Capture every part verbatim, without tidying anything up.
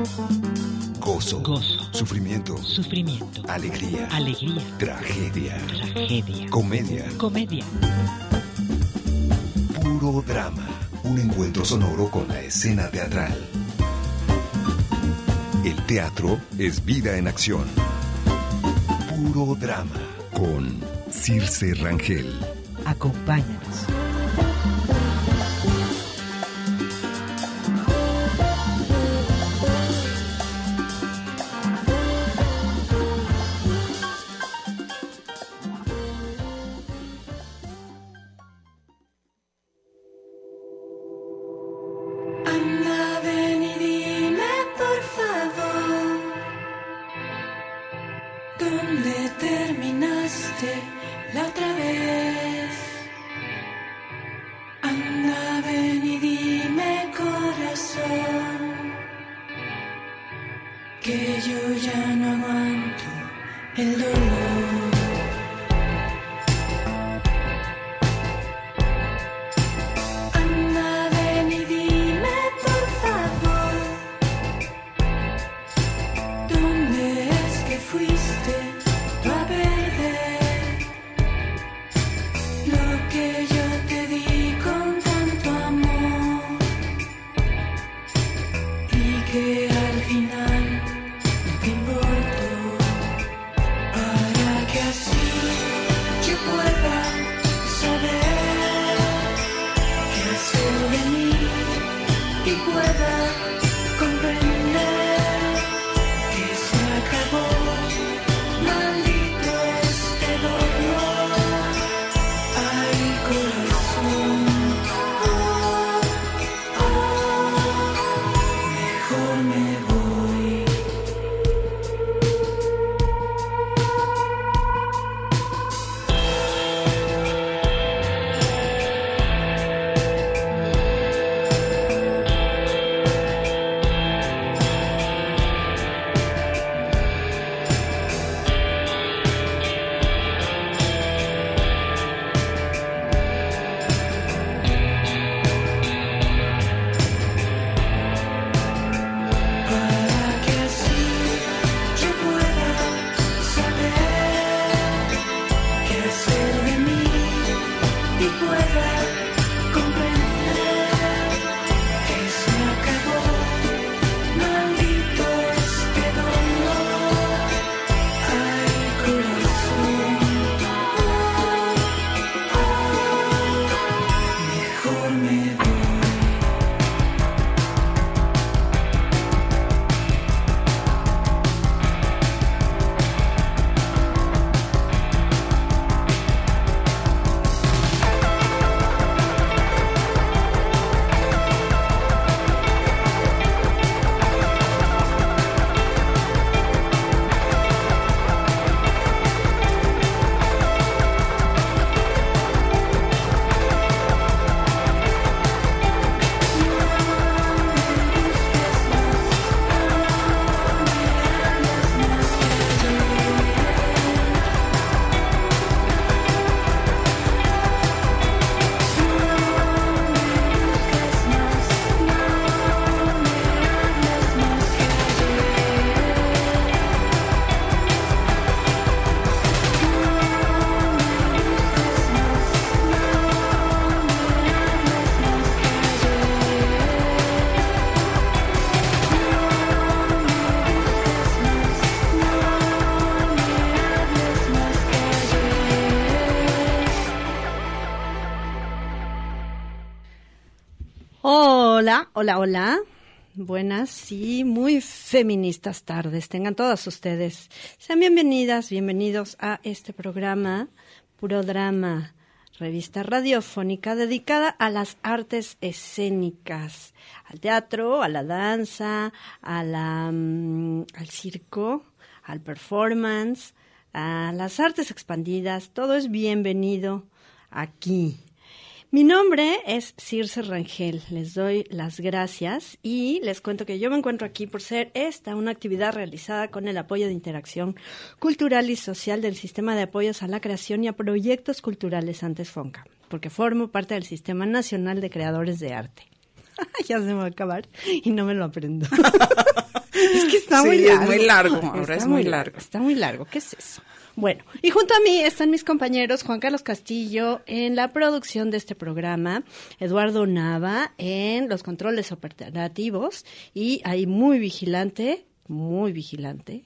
Gozo, gozo, sufrimiento, sufrimiento, alegría, alegría, tragedia, tragedia, comedia, comedia. Puro drama, un encuentro sonoro con la escena teatral. El teatro es vida en acción. Puro drama con Circe Rangel. Acompáñanos. Hola, hola, hola. Buenas y muy feministas tardes. Tengan todas ustedes. Sean bienvenidas, bienvenidos a este programa Puro Drama, revista radiofónica dedicada a las artes escénicas, al teatro, a la danza, a la, um, al circo, al performance, a las artes expandidas. Todo es bienvenido aquí. Mi nombre es Circe Rangel, les doy las gracias y les cuento que yo me encuentro aquí por ser esta una actividad realizada con el apoyo de interacción cultural y social del Sistema de Apoyos a la Creación y a Proyectos Culturales antes FONCA, porque formo parte del Sistema Nacional de Creadores de Arte. Ya se me va a acabar y no me lo aprendo. Es que está sí, muy largo. es muy largo, ahora está es muy largo. Está muy largo, ¿qué es eso? Bueno, y junto a mí están mis compañeros Juan Carlos Castillo en la producción de este programa, Eduardo Nava en los controles operativos y ahí muy vigilante, muy vigilante,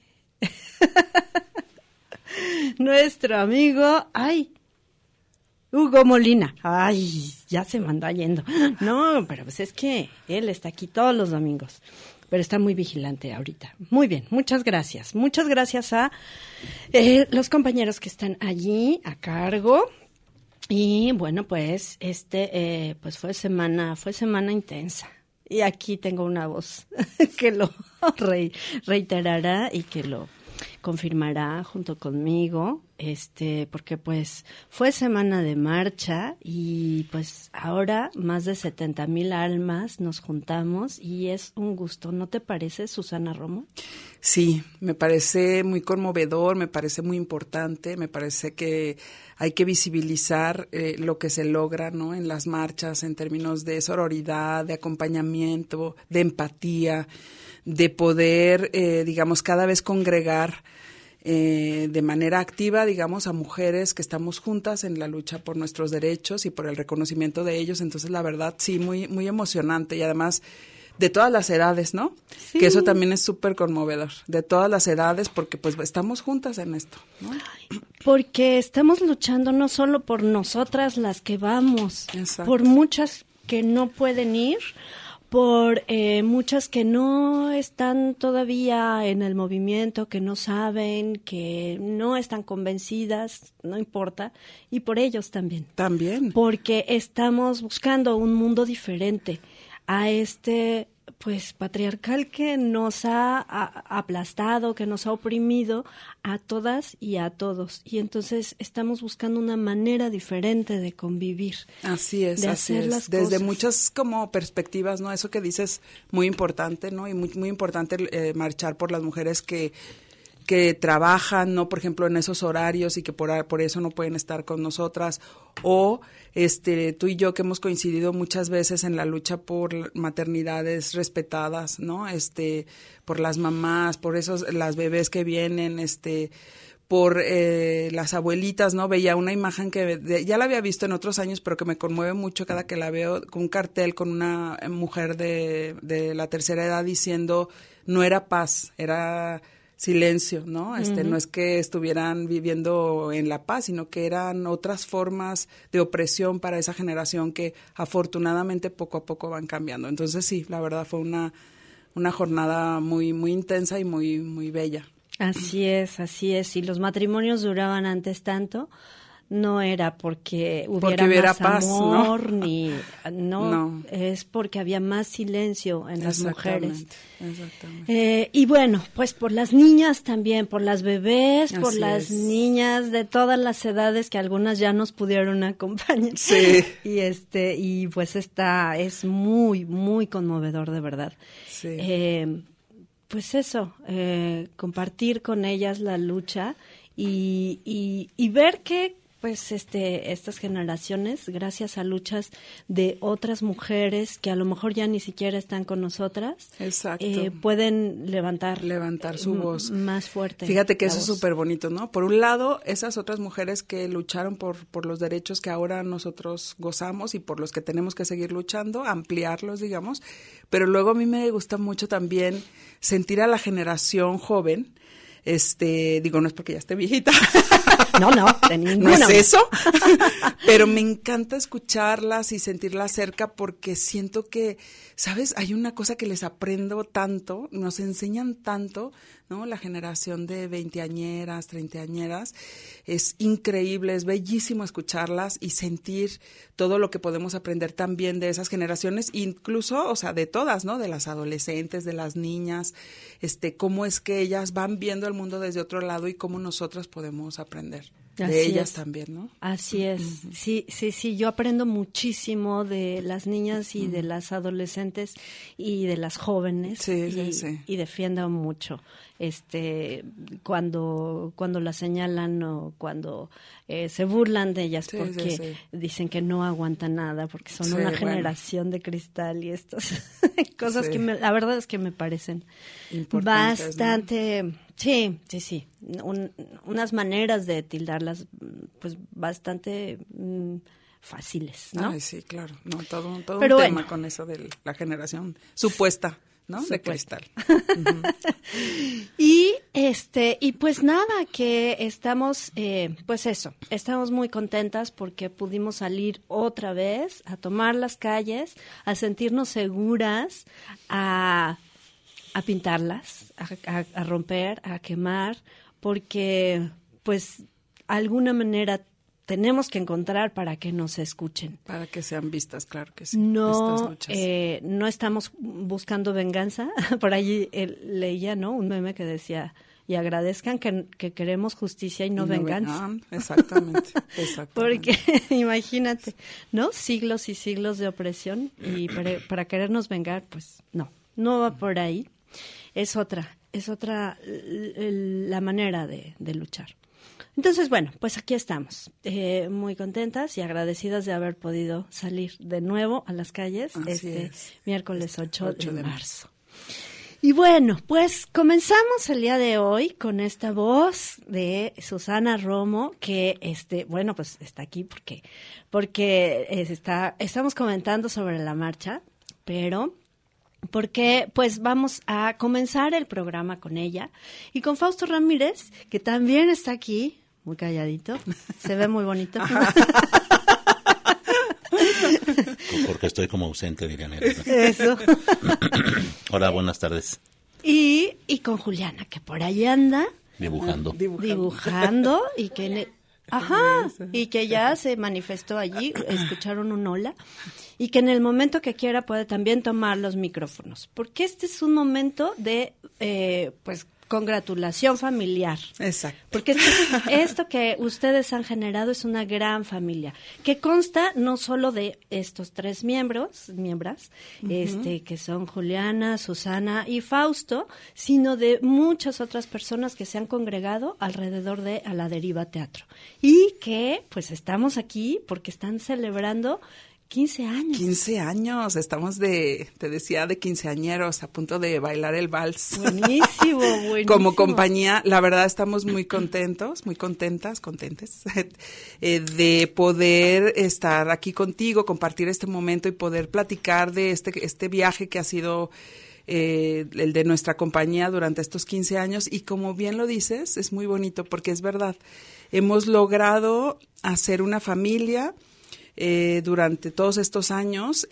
nuestro amigo, ay, Hugo Molina. Ay, ya se me anda yendo. No, pero pues es que él está aquí todos los domingos, pero está muy vigilante ahorita. Muy bien, muchas gracias. Muchas gracias a eh, los compañeros que están allí a cargo. Y bueno, pues este eh, pues fue semana, fue semana intensa. Y aquí tengo una voz que lo re, reiterará y que lo confirmará junto conmigo, este, porque pues fue semana de marcha y pues ahora más de setenta mil almas nos juntamos y es un gusto, ¿no te parece, Susana Romo? Sí, me parece muy conmovedor, me parece muy importante, me parece que hay que visibilizar eh, lo que se logra, ¿no? En las marchas en términos de sororidad, de acompañamiento, de empatía, de poder, eh, digamos, cada vez congregar eh, de manera activa, digamos, a mujeres que estamos juntas en la lucha por nuestros derechos y por el reconocimiento de ellos. Entonces, la verdad, sí, muy, muy emocionante y además de todas las edades, ¿no? Sí. Que eso también es súper conmovedor, de todas las edades, porque pues estamos juntas en esto, ¿no? Porque estamos luchando no solo por nosotras las que vamos, exacto, por muchas que no pueden ir, por eh, muchas que no están todavía en el movimiento, que no saben, que no están convencidas, no importa, y por ellos también. También. Porque estamos buscando un mundo diferente a este pues patriarcal que nos ha, ha aplastado, que nos ha oprimido a todas y a todos. Y entonces estamos buscando una manera diferente de convivir. Así es, de así hacer es. Las Desde cosas. muchas como perspectivas, ¿no? Eso que dices muy importante, ¿no? Y muy muy importante eh, marchar por las mujeres que que trabajan, ¿no? Por ejemplo, en esos horarios y que por, por eso no pueden estar con nosotras, o este tú y yo que hemos coincidido muchas veces en la lucha por maternidades respetadas, ¿no? Este, por las mamás, por esos, las bebés que vienen, este, por eh, las abuelitas, ¿no? Veía una imagen que de, ya la había visto en otros años, pero que me conmueve mucho cada que la veo, con un cartel con una mujer de, de la tercera edad diciendo, no era paz, era silencio, ¿no? Este, uh-huh. No es que estuvieran viviendo en la paz, sino que eran otras formas de opresión para esa generación que afortunadamente poco a poco van cambiando. Entonces sí, la verdad fue una una jornada muy muy intensa y muy muy bella. Así es, así es. Si los matrimonios duraban antes tanto, no era porque hubiera, porque hubiera más paz, amor, ¿no? ni no, no, es porque había más silencio en las mujeres. Exactamente. Eh, y bueno, pues por las niñas también, por las bebés, Así por las es. niñas de todas las edades que algunas ya nos pudieron acompañar. Sí. Y este, y pues esta es muy, muy conmovedor de verdad. Sí. Eh, pues eso, eh, compartir con ellas la lucha y, y, y ver que pues este estas generaciones, gracias a luchas de otras mujeres que a lo mejor ya ni siquiera están con nosotras, eh, pueden levantar levantar su voz más fuerte. Fíjate que eso voz. Es súper bonito, ¿no? Por un lado, esas otras mujeres que lucharon por, por los derechos que ahora nosotros gozamos y por los que tenemos que seguir luchando, ampliarlos, digamos, pero luego a mí me gusta mucho también sentir a la generación joven. Este, digo, no es porque ya esté viejita. No, no, de no es eso. Pero me encanta escucharlas y sentirlas cerca porque siento que, ¿sabes? Hay una cosa que les aprendo tanto, nos enseñan tanto, ¿no? La generación de veinteañeras, treintañeras, es increíble, es bellísimo escucharlas y sentir todo lo que podemos aprender también de esas generaciones, incluso, o sea, de todas, ¿no? De las adolescentes, de las niñas, este, cómo es que ellas van viendo el mundo desde otro lado y cómo nosotras podemos aprender. de Así ellas es. también, ¿no? Así es, uh-huh. sí, sí, sí, yo aprendo muchísimo de las niñas y uh-huh. de las adolescentes y de las jóvenes, sí, y, sí, sí. y defiendo mucho, este, cuando, cuando las señalan o cuando eh, se burlan de ellas sí, porque sí, sí. dicen que no aguantan nada, porque son sí, una bueno. generación de cristal y estas cosas sí. que me, la verdad es que me parecen bastante, ¿no? sí, sí, sí, Un, unas maneras de tildarlas, pues bastante mm, fáciles, ¿no? Ay, sí, claro, no, todo, todo Pero un bueno. tema con eso de la generación supuesta, ¿no? Supuesta. De cristal. Uh-huh. y este, y pues nada, que estamos, eh, pues eso, estamos muy contentas porque pudimos salir otra vez a tomar las calles, a sentirnos seguras, a a pintarlas, a, a, a romper, a quemar, porque pues alguna manera tenemos que encontrar para que nos escuchen. Para que sean vistas, claro que sí. No, eh, no estamos buscando venganza. Por allí eh, leía, ¿no? Un meme que decía, y agradezcan que, que queremos justicia y no, y no venganza. Ven, ah, exactamente, exactamente. Porque imagínate, ¿no? Siglos y siglos de opresión y para, para querernos vengar, pues no, no va por ahí. Es otra, es otra la manera de, de luchar. Entonces, bueno, pues aquí estamos, eh, muy contentas y agradecidas de haber podido salir de nuevo a las calles Así este es. miércoles ocho de, de marzo. Y bueno, pues comenzamos el día de hoy con esta voz de Susana Romo, que este, bueno, pues está aquí porque, porque está, estamos comentando sobre la marcha, pero porque pues vamos a comenzar el programa con ella y con Fausto Ramírez, que también está aquí, muy calladito, se ve muy bonito. Porque estoy como ausente, dirían ellos. Eso. Hola, buenas tardes. Y, y con Juliana, que por ahí anda. Dibujando. Dibujando, dibujando y que... Ne- Ajá, y que ya se manifestó allí, escucharon un hola, y que en el momento que quiera puede también tomar los micrófonos, porque este es un momento de, eh, pues, congratulación familiar. Exacto. Porque esto, esto que ustedes han generado es una gran familia, que consta no solo de estos tres miembros, miembros, uh-huh. este, que son Juliana, Susana y Fausto, sino de muchas otras personas que se han congregado alrededor de A la Deriva Teatro. Y que, pues, estamos aquí porque están celebrando quince años. quince años, estamos de, te decía, de quinceañeros, a punto de bailar el vals. Buenísimo, buenísimo. Como compañía, la verdad estamos muy contentos, muy contentas, contentes, eh, de poder estar aquí contigo, compartir este momento y poder platicar de este, este viaje que ha sido eh, el de nuestra compañía durante estos quince años. Y como bien lo dices, es muy bonito porque es verdad, hemos logrado hacer una familia Eh, durante todos estos años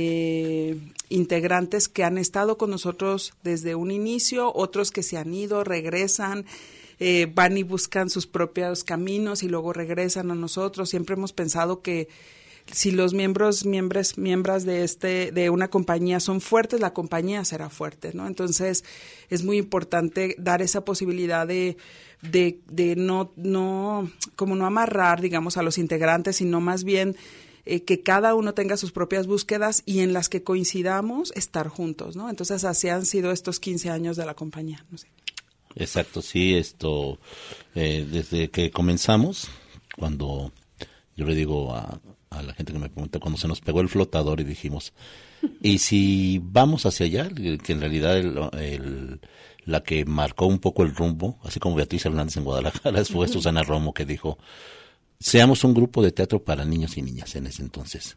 de integrantes que han estado con nosotros desde un inicio, otros que se han ido, regresan, eh, van y buscan sus propios caminos y luego regresan a nosotros. Siempre hemos pensado que si los miembros, miembros, miembros de este, de una compañía son fuertes, la compañía será fuerte, ¿no? Entonces es muy importante dar esa posibilidad de de, de no, no, como no amarrar, digamos, a los integrantes, sino más bien eh, que cada uno tenga sus propias búsquedas y en las que coincidamos estar juntos, ¿no? Entonces así han sido estos quince años de la compañía, no sé. Exacto, sí, esto, eh, desde que comenzamos, cuando yo le digo a, a la gente que me pregunta, cuando se nos pegó el flotador y dijimos, y si vamos hacia allá, que en realidad el, el la que marcó un poco el rumbo, así como Beatriz Hernández en Guadalajara, fue Susana Romo, que dijo, seamos un grupo de teatro para niños y niñas en ese entonces.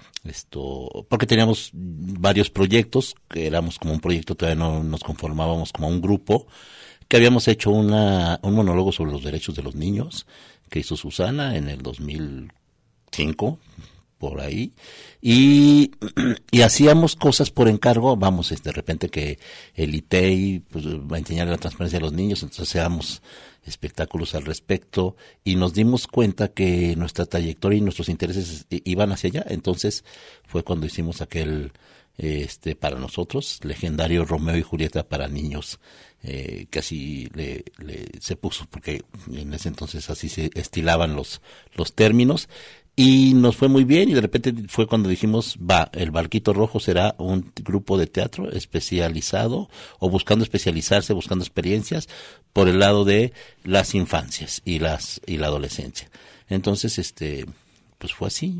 Esto, porque teníamos varios proyectos, que éramos como un proyecto, todavía no nos conformábamos como un grupo, que habíamos hecho una un monólogo sobre los derechos de los niños, que hizo Susana en el dos mil cinco, por ahí, y, y hacíamos cosas por encargo, vamos, de repente que el I T E I pues, va a enseñar la transparencia a los niños, entonces hacíamos espectáculos al respecto, y nos dimos cuenta que nuestra trayectoria y nuestros intereses iban hacia allá, entonces fue cuando hicimos aquel este, para nosotros, legendario Romeo y Julieta para niños, eh, que así le, le, se puso, porque en ese entonces así se estilaban los, los términos, y nos fue muy bien, y de repente fue cuando dijimos, va, el Barquito Rojo será un grupo de teatro especializado, o buscando especializarse, buscando experiencias, por el lado de las infancias y las, y la adolescencia. Entonces, este, pues fue así,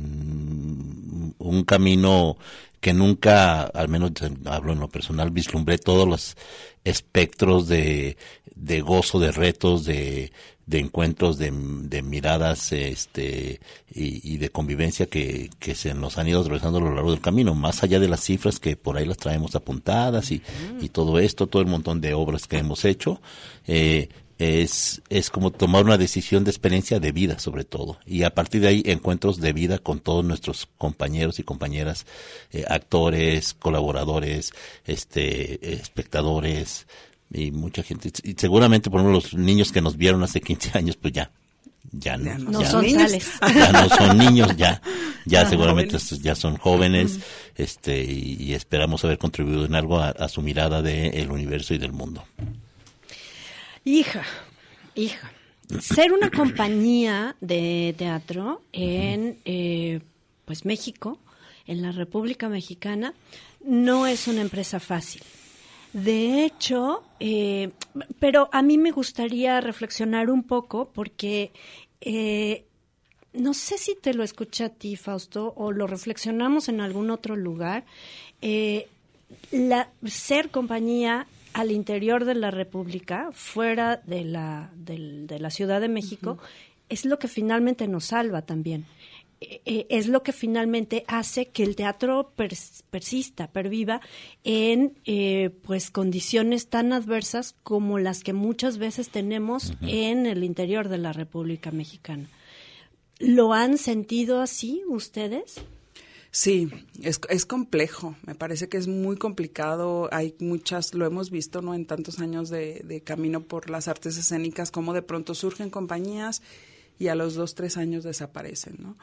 en un camino que nunca, al menos hablo en lo personal, vislumbré todos los espectros de, de gozo, de retos, de, de encuentros, de, de miradas, este, y, y de convivencia que, que se nos han ido atravesando a lo largo del camino, más allá de las cifras que por ahí las traemos apuntadas y, y todo esto, todo el montón de obras que hemos hecho, eh, es es como tomar una decisión de experiencia de vida, sobre todo, y a partir de ahí encuentros de vida con todos nuestros compañeros y compañeras, eh, actores, colaboradores, este espectadores y mucha gente, y seguramente por ejemplo los niños que nos vieron hace quince años pues ya ya no, ya no ya, son tales, ya no son niños, ya ya ah, seguramente jóvenes. ya son jóvenes, uh-huh. este y, y esperamos haber contribuido en algo a, a su mirada del universo y del mundo. Hija, hija, ser una compañía de teatro en eh, pues México, en la República Mexicana, no es una empresa fácil. De hecho, eh, pero a mí me gustaría reflexionar un poco porque eh, no sé si te lo escuché a ti, Fausto, o lo reflexionamos en algún otro lugar. Eh, la, ser compañía al interior de la República, fuera de la, de, de la Ciudad de México, uh-huh. es lo que finalmente nos salva también. Eh, es lo que finalmente hace que el teatro pers- persista, perviva en eh, pues condiciones tan adversas como las que muchas veces tenemos uh-huh. en el interior de la República Mexicana. ¿Lo han sentido así ustedes? Sí, es, es complejo, me parece que es muy complicado, hay muchas, lo hemos visto, ¿no?, en tantos años de, de camino por las artes escénicas, cómo de pronto surgen compañías y a los dos, tres años desaparecen, ¿no?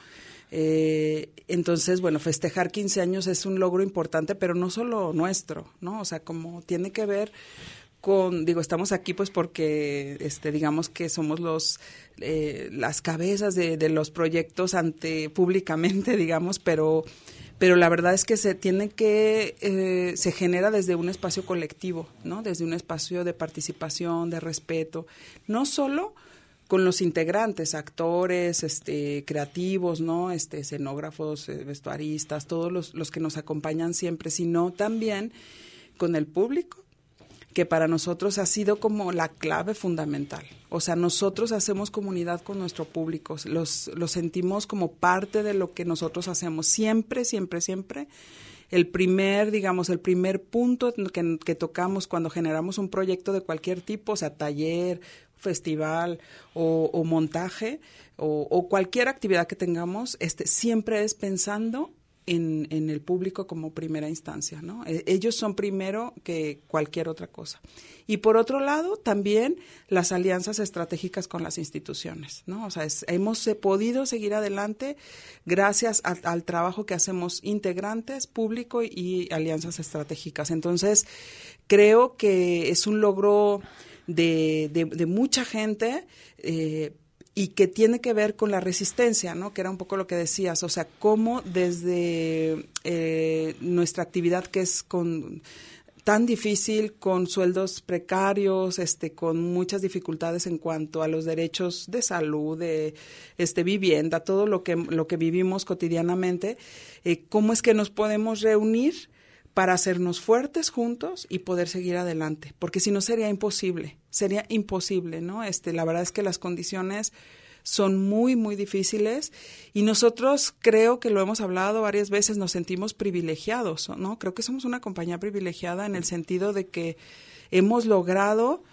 Eh, entonces, bueno, festejar quince años es un logro importante, pero no solo nuestro, ¿no? O sea, como tiene que ver con, digo, estamos aquí pues porque, este, digamos que somos los, eh, las cabezas de, de los proyectos ante, públicamente, digamos, pero, pero la verdad es que se tiene que, eh, se genera desde un espacio colectivo, ¿no? Desde un espacio de participación, de respeto, no solo con los integrantes, actores, este, creativos, ¿no? Este, escenógrafos, eh, vestuaristas, todos los, los que nos acompañan siempre, sino también con el público, que para nosotros ha sido como la clave fundamental. O sea, nosotros hacemos comunidad con nuestro público, los, los sentimos como parte de lo que nosotros hacemos. Siempre, siempre, siempre, el primer, digamos, el primer punto que, que tocamos cuando generamos un proyecto de cualquier tipo, o sea, taller, festival o, o montaje o, o cualquier actividad que tengamos, este, siempre es pensando En, en el público como primera instancia, ¿no? Eh, ellos son primero que cualquier otra cosa. Y por otro lado, también las alianzas estratégicas con las instituciones, ¿no? O sea, es, hemos eh, podido seguir adelante gracias a, al trabajo que hacemos integrantes, público y alianzas estratégicas. Entonces, creo que es un logro de, de, de mucha gente, eh, y que tiene que ver con la resistencia, ¿no? Que era un poco lo que decías, o sea, cómo desde eh, nuestra actividad que es con tan difícil, con sueldos precarios, este, con muchas dificultades en cuanto a los derechos de salud, de este, vivienda, todo lo que lo que vivimos cotidianamente, eh, cómo es que nos podemos reunir para hacernos fuertes juntos y poder seguir adelante, porque si no sería imposible, sería imposible, ¿no? Este, la verdad es que las condiciones son muy, muy difíciles y nosotros, creo que lo hemos hablado varias veces, nos sentimos privilegiados, ¿no? Creo que somos una compañía privilegiada en el sentido de que hemos logrado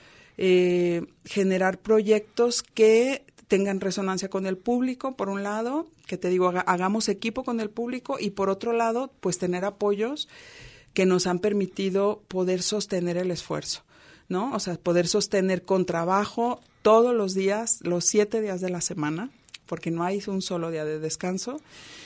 eh, generar proyectos que tengan resonancia con el público, por un lado, que te digo, haga, hagamos equipo con el público y por otro lado, pues tener apoyos que nos han permitido poder sostener el esfuerzo, ¿no? O sea, poder sostener con trabajo todos los días, los siete días de la semana, porque no hay un solo día de descanso,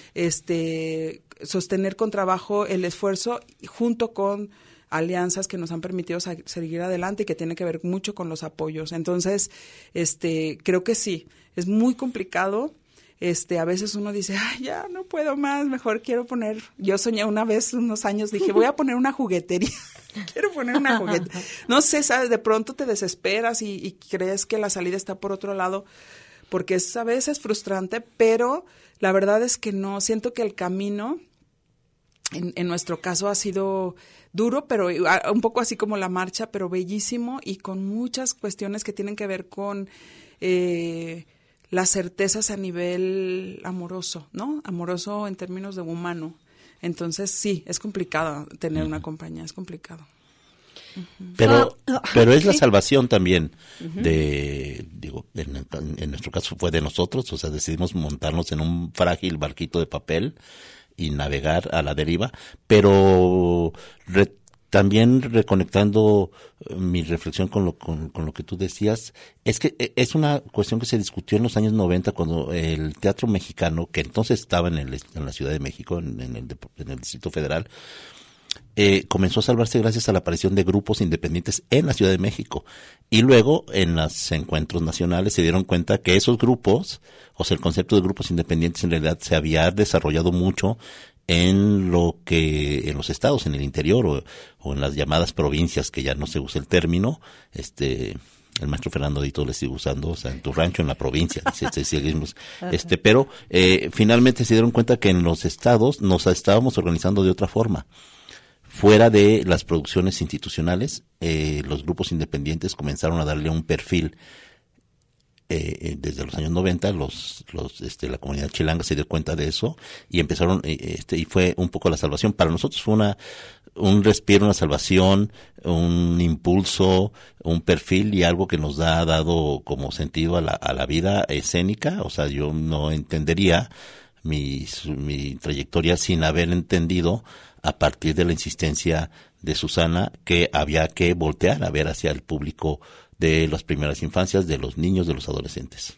este, sostener con trabajo el esfuerzo junto con alianzas que nos han permitido sa- seguir adelante y que tiene que ver mucho con los apoyos. Entonces, este, creo que sí, es muy complicado. Este, a veces uno dice, ay, ya no puedo más, mejor quiero poner, yo soñé una vez, unos años, dije, voy a poner una juguetería, quiero poner una juguetería. No sé, sabes, de pronto te desesperas y, y crees que la salida está por otro lado, porque es a veces frustrante, pero la verdad es que no, siento que el camino, en, en nuestro caso ha sido duro, pero un poco así como la marcha, pero bellísimo y con muchas cuestiones que tienen que ver con eh, las certezas a nivel amoroso, ¿no? Amoroso en términos de humano. Entonces, sí, es complicado tener una compañía, es complicado. Pero, Ah, pero es la sí. salvación también de, digo, en, en nuestro caso fue de nosotros, o sea, decidimos montarnos en un frágil barquito de papel y navegar a la deriva, pero re- también reconectando eh, mi reflexión con lo, con, con lo que tú decías, es que eh, es una cuestión que se discutió en los años noventa cuando el teatro mexicano, que entonces estaba en, el, en la Ciudad de México, en, en, el, en el Distrito Federal, Eh, comenzó a salvarse gracias a la aparición de grupos independientes en la Ciudad de México. Y luego, en los encuentros nacionales, se dieron cuenta que esos grupos, o sea, el concepto de grupos independientes en realidad se había desarrollado mucho en lo que, en los estados, en el interior, o, o en las llamadas provincias, que ya no se usa el término, este... el maestro Fernando Dito le sigue usando, o sea, en tu rancho, en la provincia, dice, este, seguimos, este, pero eh, finalmente se dieron cuenta que en los estados nos estábamos organizando de otra forma. Fuera de las producciones institucionales, eh, los grupos independientes comenzaron a darle un perfil. Eh, desde los años noventa, los, los, este, la comunidad chilanga se dio cuenta de eso y empezaron, eh, este, y fue un poco la salvación. Para nosotros fue una, un respiro, una salvación, un impulso, un perfil y algo que nos ha dado como sentido a la, a la vida escénica. O sea, yo no entendería mi, mi trayectoria sin haber entendido a partir de la insistencia de Susana que había que voltear a ver hacia el público de las primeras infancias, de los niños, de los adolescentes.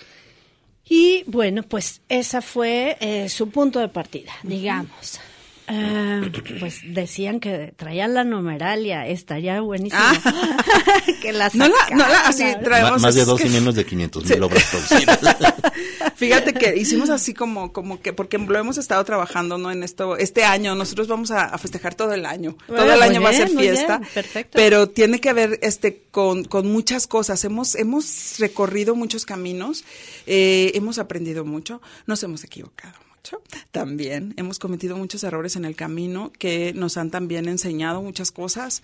Y bueno, pues esa fue eh, su punto de partida, digamos. Uh, pues decían que traían la numeralia, estaría buenísimo. Ah. que la No la, no la, así sacaran. traemos. M- más de es dos que- y menos de quinientos Sí. mil obras producidas. Fíjate que hicimos así como, como que, porque lo hemos estado trabajando, ¿no? En esto, este año, nosotros vamos a, a festejar todo el año. Bueno, todo el muy año va a ser bien, muy fiesta. bien, perfecto. Pero tiene que ver, este, con, con muchas cosas. Hemos, hemos recorrido muchos caminos, eh, hemos aprendido mucho, nos hemos equivocado mucho. También hemos cometido muchos errores en el camino que nos han también enseñado muchas cosas.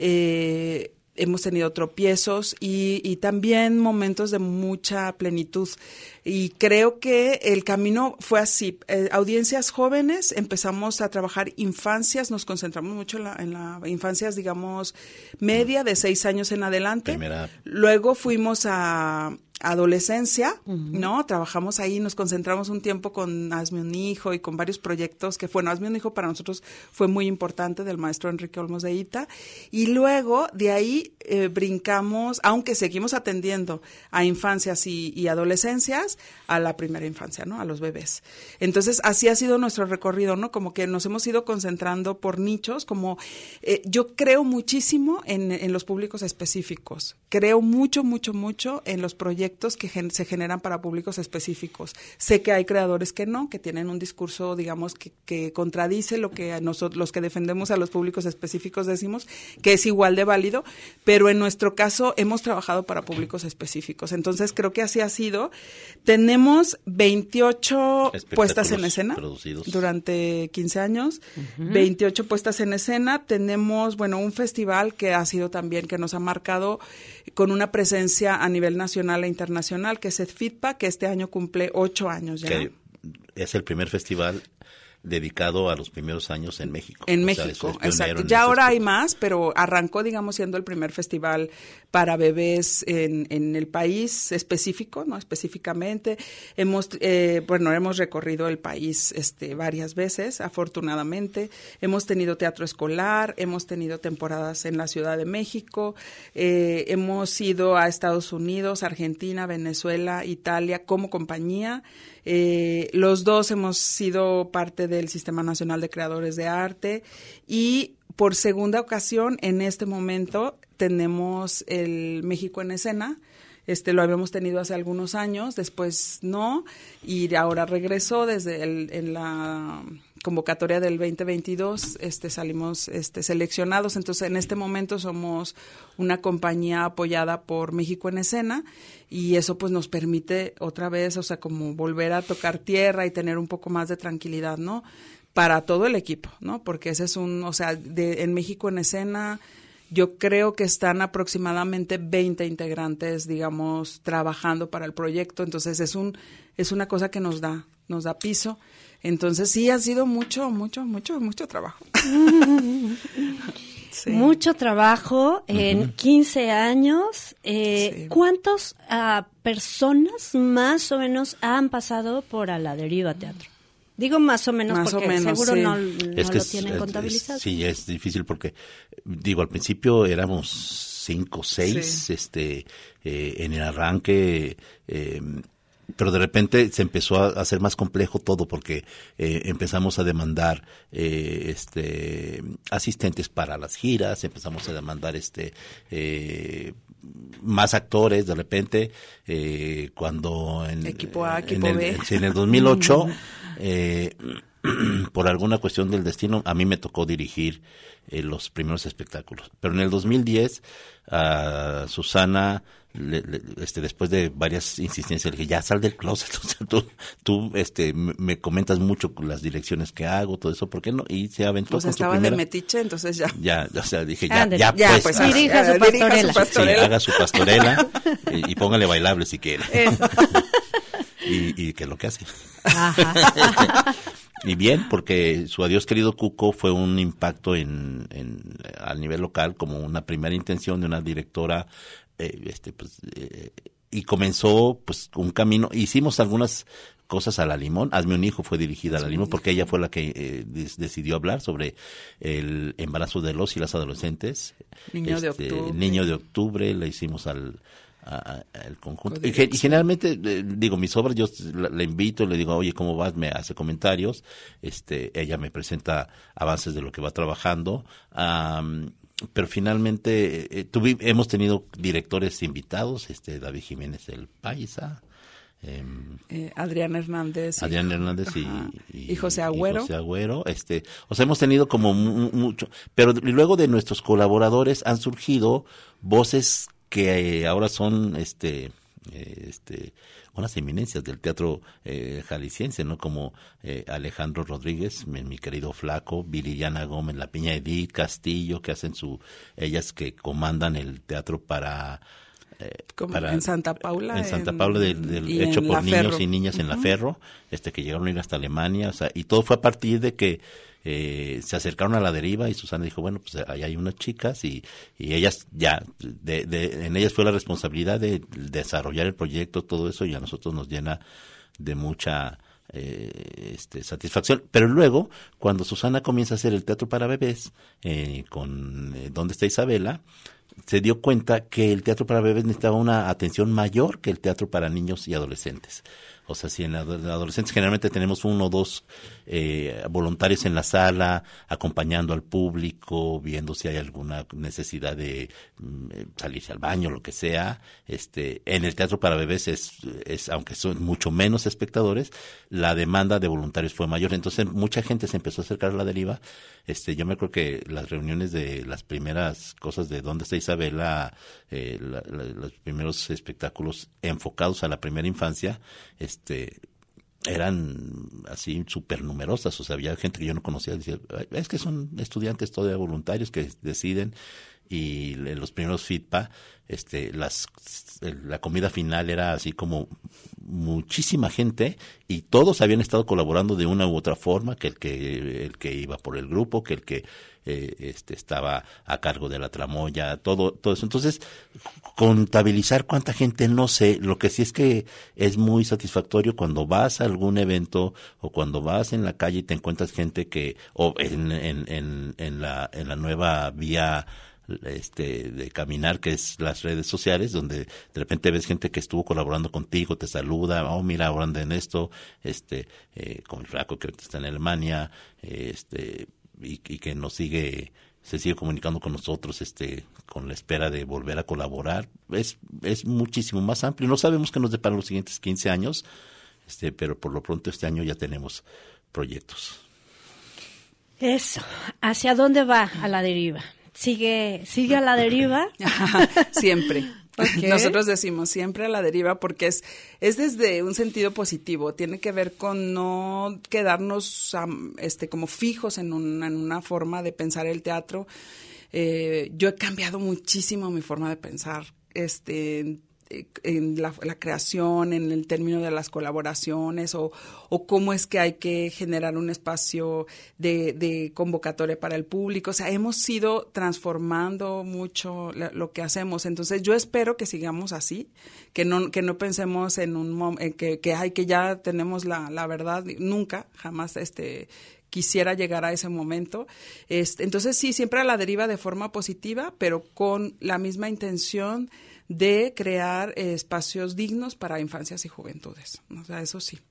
Eh, hemos tenido tropiezos y, y también momentos de mucha plenitud. Y creo que el camino fue así. Eh, audiencias jóvenes, empezamos a trabajar infancias, nos concentramos mucho en la, en la infancias, digamos, media, de seis años en adelante. Primera. Luego fuimos a adolescencia, ¿no? Trabajamos ahí, nos concentramos un tiempo con Hazme un hijo y con varios proyectos que, bueno, Hazme un hijo para nosotros fue muy importante, del maestro Enrique Olmos de Ita. Y luego de ahí eh, brincamos, aunque seguimos atendiendo a infancias y, y adolescencias, a la primera infancia, ¿no? A los bebés. Entonces, así ha sido nuestro recorrido, ¿no? Como que nos hemos ido concentrando por nichos, como eh, yo creo muchísimo en, en los públicos específicos. Creo mucho, mucho, mucho en los proyectos que gen- se generan para públicos específicos. Sé que hay creadores que no, que tienen un discurso, digamos, que, que contradice lo que a nosotros, los que defendemos a los públicos específicos decimos, que es igual de válido, pero en nuestro caso hemos trabajado para públicos específicos. Entonces, creo que así ha sido. Tenemos veintiocho puestas en escena producidos durante quince años, uh-huh. veintiocho puestas en escena. Tenemos, bueno, un festival que ha sido también, que nos ha marcado con una presencia a nivel nacional e internacional, que es EdFitpa, que este año cumple ocho años ya. Que es el primer festival dedicado a los primeros años en México. En O México, sea, eso es pionero exacto. en Ya ese ahora hay aspecto. más, pero arrancó, digamos, siendo el primer festival para bebés en, en el país específico, ¿no? Específicamente. Hemos, eh, bueno, hemos recorrido el país este, varias veces, afortunadamente. Hemos tenido teatro escolar, hemos tenido temporadas en la Ciudad de México, eh, hemos ido a Estados Unidos, Argentina, Venezuela, Italia, como compañía. Eh, los dos hemos sido parte del Sistema Nacional de Creadores de Arte y por segunda ocasión en este momento tenemos el México en Escena. Este lo habíamos tenido hace algunos años, después no, y ahora regresó desde el, en la convocatoria del veinte veintidós, este salimos este seleccionados, entonces en este momento somos una compañía apoyada por México en Escena y eso pues nos permite otra vez, o sea, como volver a tocar tierra y tener un poco más de tranquilidad, ¿no? Para todo el equipo, ¿no? Porque ese es un, o sea, de, en México en Escena yo creo que están aproximadamente veinte integrantes, digamos, trabajando para el proyecto, entonces es un es una cosa que nos da nos da piso. Entonces sí ha sido mucho, mucho, mucho, mucho trabajo. Sí. Mucho trabajo en Uh-huh. quince años. Eh, Sí. ¿Cuántas uh, personas más o menos han pasado por A la Deriva Teatro? Digo más o menos Más o porque menos, seguro sí. no, no Es que lo es- tienen es- contabilizado. es- sí, es difícil porque, digo, al principio éramos cinco, seis, Sí. este, eh, en el arranque, eh, pero de repente se empezó a hacer más complejo todo porque eh, empezamos a demandar eh, este asistentes para las giras, empezamos a demandar este eh, más actores de repente eh, cuando en Equipo A, en equipo el, B. en el dos mil ocho eh, por alguna cuestión del destino, a mí me tocó dirigir eh, los primeros espectáculos. Pero en el dos mil diez, a Susana, le, le, este, después de varias insistencias, le dije, ya sal del closet, o sea, tú, tú este, me, me comentas mucho las direcciones que hago, todo eso, ¿por qué no? Y se aventó O sea, con su estaba de primera... metiche, entonces ya. Ya, o sea, dije, ya, Ándale, ya, ya, pues, pues, ah, dirija su ah, dirija pastorela. su pastorela. sí, haga su pastorela y, y póngale bailable si quiere. Eso. Y, y que es lo que hace. Ajá. Y bien, porque su Adiós querido Cuco fue un impacto en, en a nivel local, como una primera intención de una directora, eh, este, pues, eh, y comenzó pues un camino. Hicimos algunas cosas a la Limón. Hazme un hijo fue dirigida a la Limón porque ella fue la que eh, des- decidió hablar sobre el embarazo de los y las adolescentes. Niño de Este, octubre. Niño de octubre, le hicimos al a- a- al conjunto. Y, Codirección. ge- y generalmente, eh, digo, mis obras, yo la, la invito, le digo, oye, ¿cómo vas? Me hace comentarios, este, ella me presenta avances de lo que va trabajando, am, pero finalmente eh, tuvi- hemos tenido directores invitados, este, David Jiménez el Paisa, em, Eh, Adrián Hernández. y- Adrián Hernández y, Ajá. Y José Agüero. y José Agüero, este, o sea, hemos tenido como mu- mucho, pero y luego de nuestros colaboradores han surgido voces que eh, ahora son, este, eh, este, unas eminencias del teatro eh, jalisciense, ¿no? Como eh, Alejandro Rodríguez, mi, mi querido Flaco, Viridiana Gómez, La Piña, Edith Castillo, que hacen su, ellas que comandan el teatro para eh, Como para- en Santa Paula. en Santa en- Paula del, del y hecho en por La niños Ferro. y niñas en la Ujú. Ferro, este que llegaron a ir hasta Alemania, o sea, y todo fue a partir de que eh, se acercaron a La Deriva y Susana dijo, bueno, pues ahí hay unas chicas y, y ellas ya, de, de, en ellas fue la responsabilidad de desarrollar el proyecto, todo eso, y a nosotros nos llena de mucha eh, este, satisfacción. Pero luego, cuando Susana comienza a hacer el teatro para bebés, eh, con eh, ¿Dónde está Isabela?, se dio cuenta que el teatro para bebés necesitaba una atención mayor que el teatro para niños y adolescentes. O sea, si en ado- adolescentes generalmente tenemos uno o dos eh, voluntarios en la sala, acompañando al público, viendo si hay alguna necesidad de mm, eh, salirse al baño, lo que sea. Este, en el teatro para bebés es, es, aunque son mucho menos espectadores, la demanda de voluntarios fue mayor. Entonces mucha gente se empezó a acercar a La Deriva. Este, yo me acuerdo que las reuniones de las primeras cosas de ¿Dónde está Isabela?, eh, la- la- los primeros espectáculos enfocados a la primera infancia, este, eran así súper numerosas. O sea, había gente que yo no conocía, decía, "Ay, es que son estudiantes todavía voluntarios que deciden", y en los primeros FITPA, este, las, la comida final era así como muchísima gente y todos habían estado colaborando de una u otra forma, que el que, el que iba por el grupo, que el que eh, este, estaba a cargo de la tramoya, todo, todo eso. Entonces, contabilizar cuánta gente no sé, lo que sí es que es muy satisfactorio cuando vas a algún evento o cuando vas en la calle y te encuentras gente que, o en, en, en, en la, en la nueva vía este de caminar, que es las redes sociales, donde de repente ves gente que estuvo colaborando contigo, te saluda, oh mira, ahora anda en esto, este, eh, con el flaco que está en Alemania, eh, este, y, y que nos sigue, se sigue comunicando con nosotros, este, con la espera de volver a colaborar, es, es muchísimo más amplio. No sabemos qué nos depara los siguientes quince años, este, pero por lo pronto este año ya tenemos proyectos. Eso, ¿hacia dónde va a la deriva? ¿Sigue, sigue a la deriva? Siempre. Okay. Nosotros decimos siempre a la deriva porque es, es desde un sentido positivo. Tiene que ver con no quedarnos um, este, como fijos en una, en una forma de pensar el teatro. Eh, yo he cambiado muchísimo mi forma de pensar. Este, en la, la creación, en el término de las colaboraciones o, o cómo es que hay que generar un espacio de, de convocatoria para el público. O sea, hemos ido transformando mucho la, lo que hacemos. Entonces, yo espero que sigamos así, que no que no pensemos en un momento que, que, ay, que ya tenemos la, la verdad. Nunca, jamás este quisiera llegar a ese momento. Este, entonces, sí, siempre a la deriva de forma positiva, pero con la misma intención de crear eh, espacios dignos para infancias y juventudes. O sea, eso sí.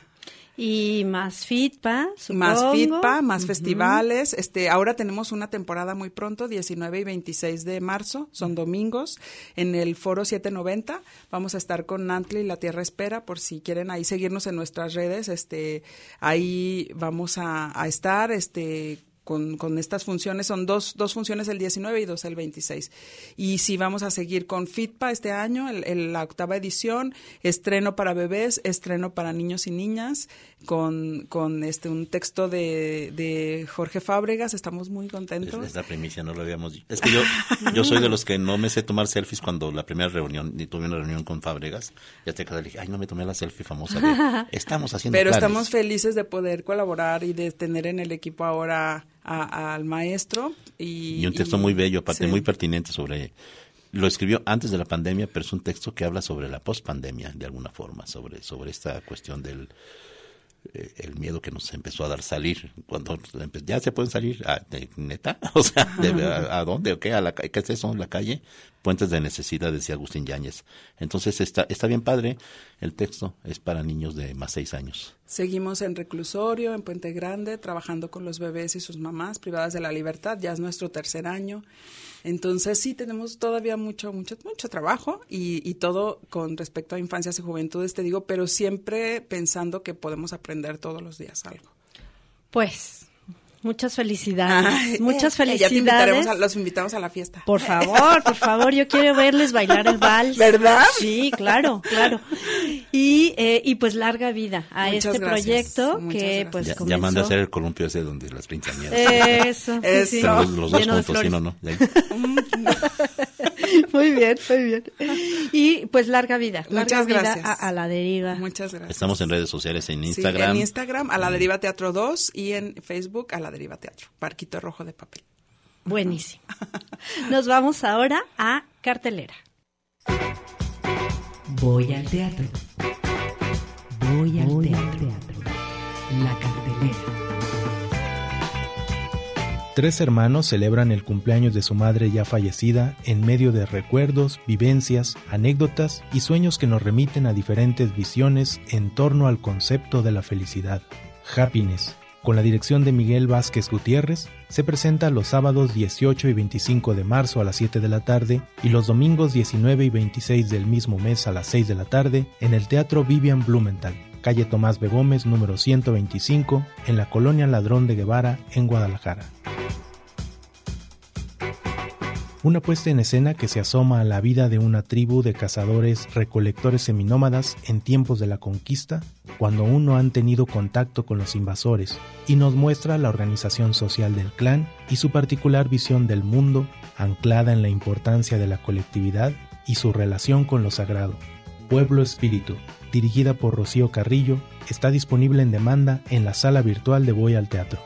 Y más FITPA, supongo. Más FITPA, más uh-huh. festivales. Este, ahora tenemos una temporada muy pronto, diecinueve y veintiséis de marzo, son domingos, en el Foro setecientos noventa. Vamos a estar con Nantli y La Tierra Espera, por si quieren ahí seguirnos en nuestras redes. Este, ahí vamos a, a estar, este, Con, con estas funciones, son dos, dos funciones el diecinueve y dos el veintiséis. Y sí, vamos a seguir con FITPA este año, el, el, la octava edición, estreno para bebés, estreno para niños y niñas, con, con este un texto de, de Jorge Fábregas, estamos muy contentos. Es, es la primicia, no lo habíamos dicho. Es que yo, yo soy de los que no me sé tomar selfies cuando la primera reunión, ni tuve una reunión con Fábregas, ya te quedé, dije, ay, no me tomé la selfie famosa de, estamos haciendo Pero planes. Estamos felices de poder colaborar y de tener en el equipo ahora A, a, al maestro. Y, y un texto y, muy bello, aparte sí. muy pertinente sobre, lo escribió antes de la pandemia, pero es un texto que habla sobre la pospandemia de alguna forma, sobre, sobre esta cuestión del eh, el miedo que nos empezó a dar salir, cuando ya se pueden salir, ah, de, neta, o sea, de, a, ¿a dónde o qué? ¿A la, ¿qué es eso? ¿La calle? Puentes de necesidad, decía Agustín Yáñez. Entonces está, está bien padre, el texto es para niños de más seis años. Seguimos en reclusorio, en Puente Grande, trabajando con los bebés y sus mamás privadas de la libertad, ya es nuestro tercer año. Entonces sí, tenemos todavía mucho, mucho, mucho trabajo y, y todo con respecto a infancias y juventudes, te digo, pero siempre pensando que podemos aprender todos los días algo. Pues, muchas felicidades, Ay, muchas eh, felicidades. Ya te invitaremos a, los invitamos a la fiesta. Por favor, por favor, yo quiero verles bailar el vals. ¿Verdad? Sí, claro, claro. Y, eh, y pues larga vida a Muchas este gracias, proyecto muchas que gracias. pues Ya, comenzó. ya mandé a hacer el columpio ese donde las quinceañeras. Eso, Eso. sí, sí. Los, los dos Lleno de juntos, sí, flores. no, no. De ahí. Muy bien, muy bien. Y pues larga vida, larga Muchas vida gracias. a, a la deriva. Muchas gracias. Estamos en redes sociales, en Sí, Instagram. en Instagram, a la deriva teatro dos y en Facebook, a la deriva teatro. Parquito rojo de papel. Buenísimo. Nos vamos ahora a cartelera. Voy al teatro. Voy al Voy teatro. teatro. La cartelera. Tres hermanos celebran el cumpleaños de su madre ya fallecida en medio de recuerdos, vivencias, anécdotas y sueños que nos remiten a diferentes visiones en torno al concepto de la felicidad. Happiness, con la dirección de Miguel Vázquez Gutiérrez, se presenta los sábados dieciocho y veinticinco de marzo a las siete de la tarde y los domingos diecinueve y veintiséis del mismo mes a las seis de la tarde en el Teatro Vivian Blumenthal, calle Tomás B. Gómez, número ciento veinticinco, en la colonia Ladrón de Guevara, en Guadalajara. Una puesta en escena que se asoma a la vida de una tribu de cazadores recolectores seminómadas en tiempos de la conquista, cuando aún no han tenido contacto con los invasores, y nos muestra la organización social del clan y su particular visión del mundo, anclada en la importancia de la colectividad y su relación con lo sagrado. Pueblo Espíritu, dirigida por Rocío Carrillo, está disponible en demanda en la sala virtual de Voy al Teatro.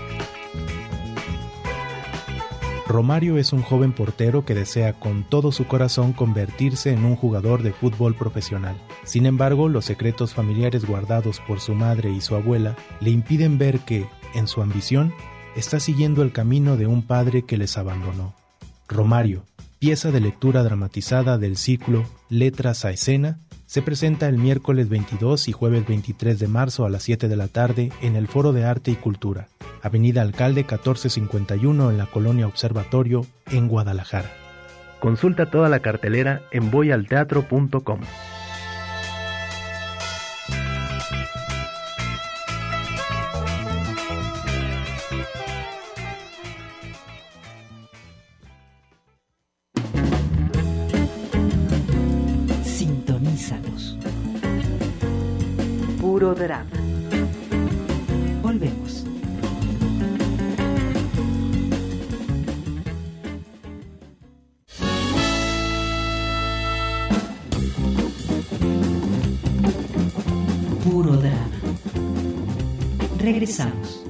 Romario es un joven portero que desea con todo su corazón convertirse en un jugador de fútbol profesional. Sin embargo, los secretos familiares guardados por su madre y su abuela le impiden ver que, en su ambición, está siguiendo el camino de un padre que les abandonó. Romario, pieza de lectura dramatizada del ciclo Letras a Escena, se presenta el miércoles veintidós y jueves veintitrés de marzo a las siete de la tarde en el Foro de Arte y Cultura, Avenida Alcalde catorce cincuenta y uno en la Colonia Observatorio, en Guadalajara. Consulta toda la cartelera en voy al teatro punto com. Sintonízanos. Puro drama. Volvemos. Puro drama. Regresamos.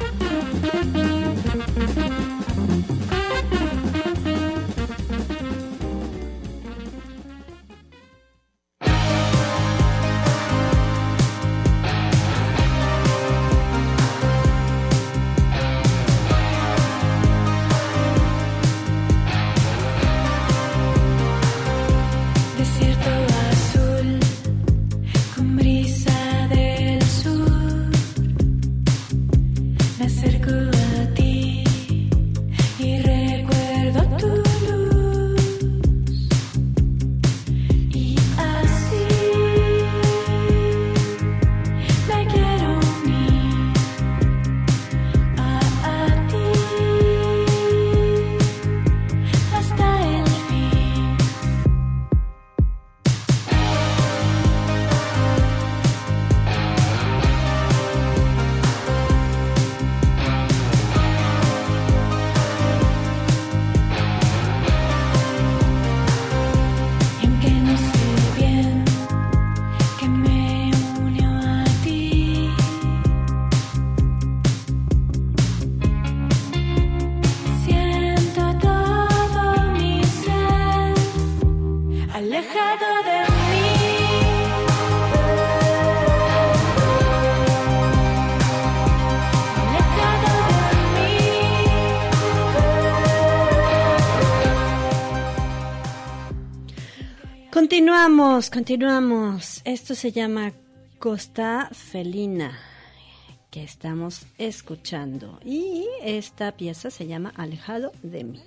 Continuamos, continuamos. Esto se llama Costa Felina, que estamos escuchando. Y esta pieza se llama Alejado de mí.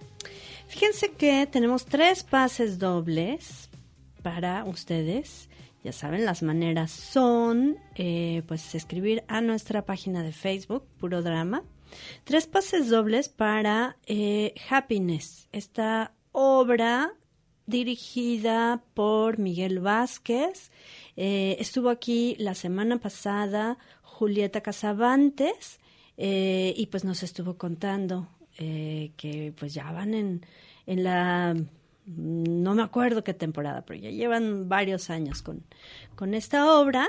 Fíjense que tenemos tres pases dobles para ustedes. Ya saben, las maneras son, eh, pues, escribir a nuestra página de Facebook, Puro Drama. Tres pases dobles para eh, Happiness, esta obra dirigida por Miguel Vázquez. Eh, estuvo aquí la semana pasada Julieta Casabantes eh, y pues nos estuvo contando eh, que pues ya van en, en la, no me acuerdo qué temporada, pero ya llevan varios años con, con esta obra.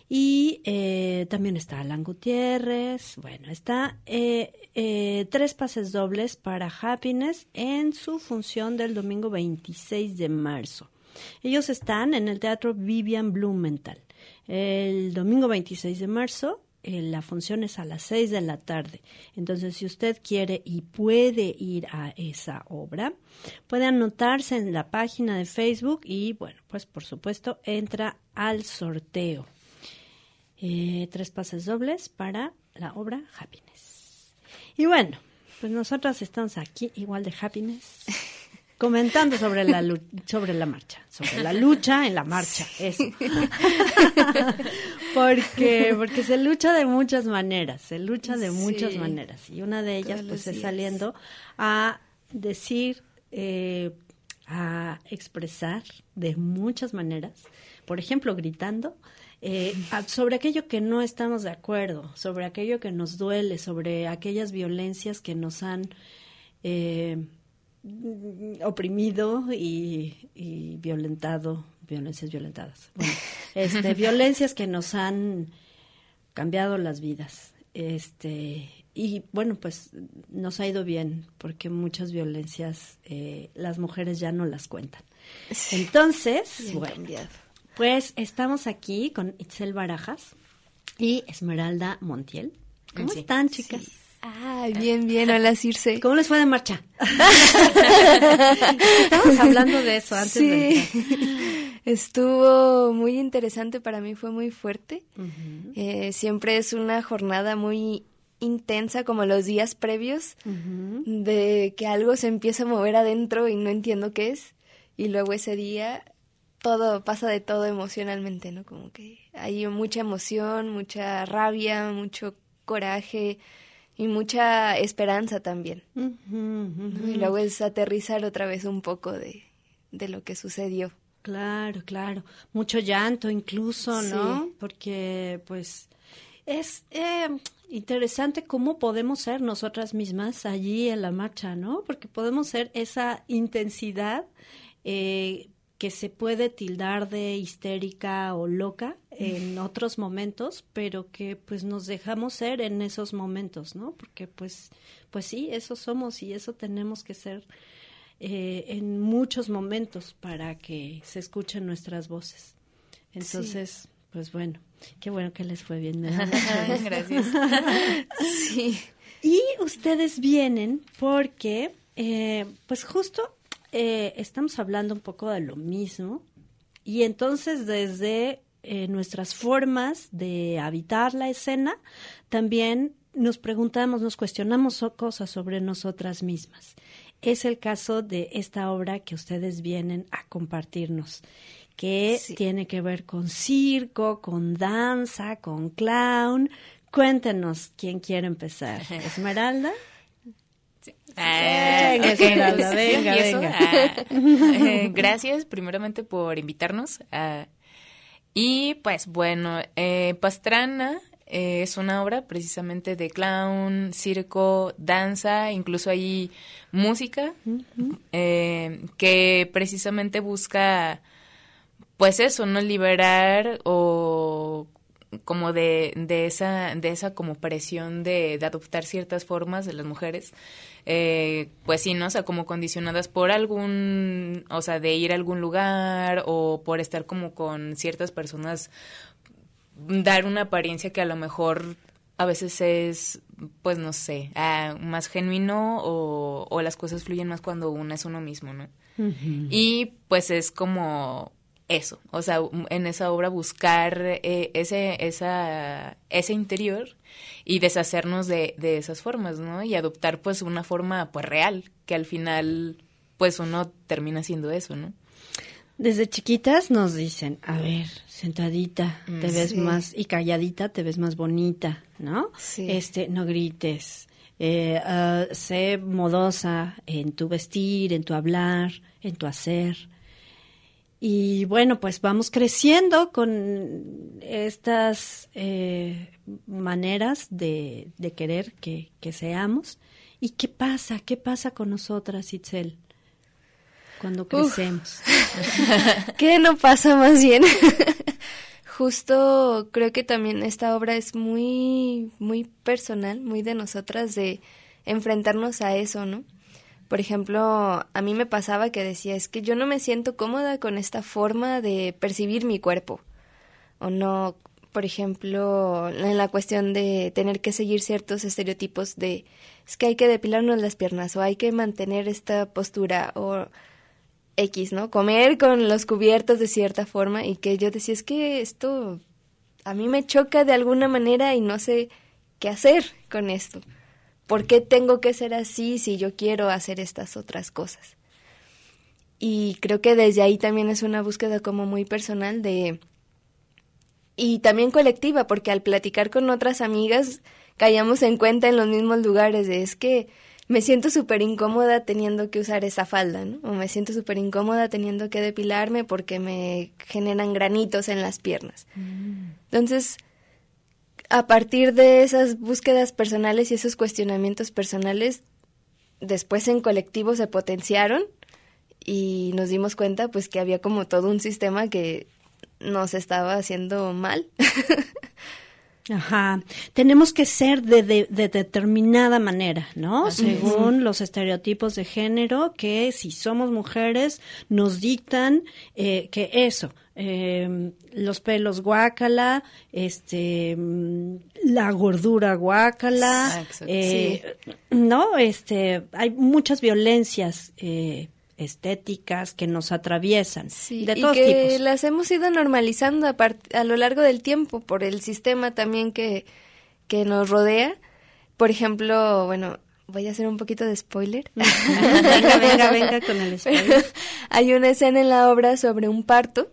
Y eh, también está Alan Gutiérrez. Bueno, está eh, eh, tres pases dobles para Happiness en su función del domingo veintiséis de marzo. Ellos están en el Teatro Vivian Blumenthal. El domingo veintiséis de marzo, eh, la función es a las seis de la tarde. Entonces, si usted quiere y puede ir a esa obra, puede anotarse en la página de Facebook y, bueno, pues por supuesto, entra al sorteo. Eh, tres pases dobles para la obra Happiness. Y bueno, pues nosotras estamos aquí igual de Happiness, comentando sobre la lu- sobre la marcha, sobre la lucha en la marcha, eso. porque porque se lucha de muchas maneras, se lucha de muchas Sí. maneras y una de ellas Todos pues los es días. saliendo a decir, eh, a expresar de muchas maneras, por ejemplo gritando, eh, sobre aquello que no estamos de acuerdo, sobre aquello que nos duele, sobre aquellas violencias que nos han eh, oprimido y, y violentado, violencias violentadas, bueno, este, violencias que nos han cambiado las vidas, este, y bueno, pues nos ha ido bien, porque muchas violencias eh, las mujeres ya no las cuentan. Sí. Entonces, bien bueno, cambiado. Pues estamos aquí con Itzel Barajas y Esmeralda Montiel. ¿Cómo sí. están, chicas? Sí. Ah, bien, bien. Hola, Circe. ¿Cómo les fue de marcha? Estamos hablando de eso antes. Sí. De... Estuvo muy interesante, para mí fue muy fuerte. Uh-huh. Eh, siempre es una jornada muy intensa, como los días previos, uh-huh. de que algo se empieza a mover adentro y no entiendo qué es. Y luego ese día todo pasa de todo emocionalmente, ¿no? Como que hay mucha emoción, mucha rabia, mucho coraje y mucha esperanza también. Uh-huh, uh-huh. Y luego es aterrizar otra vez un poco de, de lo que sucedió. Claro, claro. Mucho llanto incluso, ¿no? Sí. Porque, pues, es eh, interesante cómo podemos ser nosotras mismas allí en la marcha, ¿no? Porque podemos ser esa intensidad eh, que se puede tildar de histérica o loca en otros momentos, pero que pues nos dejamos ser en esos momentos, ¿no? Porque pues, pues sí, eso somos y eso tenemos que ser eh, en muchos momentos para que se escuchen nuestras voces. Entonces, sí. Pues bueno, qué bueno que les fue bien. Gracias. Sí. Y ustedes vienen porque, eh, pues justo eh, estamos hablando un poco de lo mismo y entonces desde eh, nuestras formas de habitar la escena también nos preguntamos, nos cuestionamos cosas sobre nosotras mismas. Es el caso de esta obra que ustedes vienen a compartirnos, que sí. Tiene que ver con circo, con danza, con clown. Cuéntenos quién quiere empezar. ¿Esmeralda? Sí. Ah, venga, okay. Esmeralda, venga, Sí, venga. Ah, eh, gracias primeramente por invitarnos. Ah, y pues bueno, eh, Pastrana eh, es una obra precisamente de clown, circo, danza, incluso hay música, Uh-huh. eh, que precisamente busca... Pues eso, ¿no? Liberar o como de, de esa de esa como presión de, de adoptar ciertas formas de las mujeres, eh, pues sí, ¿no? O sea, como condicionadas por algún, o sea, de ir a algún lugar o por estar como con ciertas personas, dar una apariencia que a lo mejor a veces es, pues no sé, uh, más genuino o, o las cosas fluyen más cuando uno es uno mismo, ¿no? Uh-huh. Y pues es como... Eso, o sea, en esa obra buscar eh, ese esa ese interior y deshacernos de, de esas formas, ¿no? Y adoptar, pues, una forma, pues, real, que al final, pues, uno termina siendo eso, ¿no? Desde chiquitas nos dicen, a ver, sentadita, te Mm, ves sí. más, y calladita te ves más bonita, ¿no? Sí. Este, no grites, eh, uh, sé modosa en tu vestir, en tu hablar, en tu hacer. Y bueno, pues vamos creciendo con estas eh, maneras de, de querer que, que seamos. ¿Y qué pasa? ¿Qué pasa con nosotras, Itzel, cuando crecemos? ¿Qué no pasa más bien? Justo creo que también esta obra es muy, muy personal, muy de nosotras, de enfrentarnos a eso, ¿no? Por ejemplo, a mí me pasaba que decía, es que yo no me siento cómoda con esta forma de percibir mi cuerpo. O no, por ejemplo, en la cuestión de tener que seguir ciertos estereotipos de, es que hay que depilarnos las piernas o hay que mantener esta postura o X, ¿no? Comer con los cubiertos de cierta forma y que yo decía, es que esto a mí me choca de alguna manera y no sé qué hacer con esto. ¿Por qué tengo que ser así si yo quiero hacer estas otras cosas? Y creo que desde ahí también es una búsqueda como muy personal de y también colectiva, porque al platicar con otras amigas caíamos en cuenta en los mismos lugares de es que me siento súper incómoda teniendo que usar esa falda, ¿no? O me siento súper incómoda teniendo que depilarme porque me generan granitos en las piernas. Mm. Entonces, a partir de esas búsquedas personales y esos cuestionamientos personales, después en colectivo se potenciaron y nos dimos cuenta pues que había como todo un sistema que nos estaba haciendo mal. Ajá, tenemos que ser de, de, de determinada manera, ¿no? Así Según es. los estereotipos de género, que si somos mujeres nos dictan eh, que eso, eh, los pelos guácala, este, mm, la gordura guácala, Ah, exacto. eh, ¿no? Este, hay muchas violencias eh, estéticas que nos atraviesan, Sí, de y todos que tipos. las hemos ido normalizando a, part- a lo largo del tiempo por el sistema también que, que nos rodea. Por ejemplo, bueno, voy a hacer un poquito de spoiler. Venga, venga, venga con el spoiler. Hay una escena en la obra sobre un parto